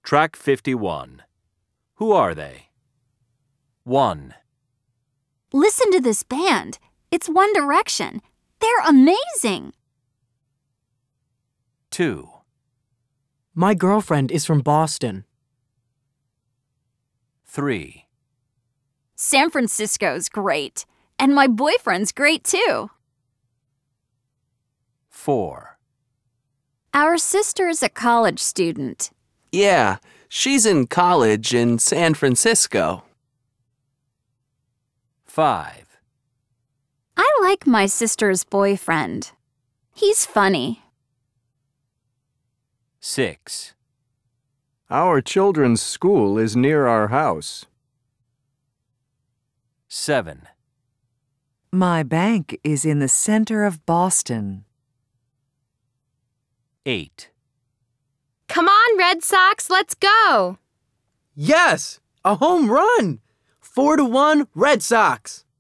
Track 51. Who are they? 1, Listen to this band. It's One Direction. They're amazing. 2, My girlfriend is from Boston. 3, San Francisco's great. And my boyfriend's great too. 4, Our sister's a college student. Yeah, she's in college in San Francisco. 5, I like my sister's boyfriend. He's funny. 6, Our children's school is near our house. 7, My bank is in the center of Boston. 8, Come on, Red Sox, let's go! Yes! A home run! 4-1 Red Sox!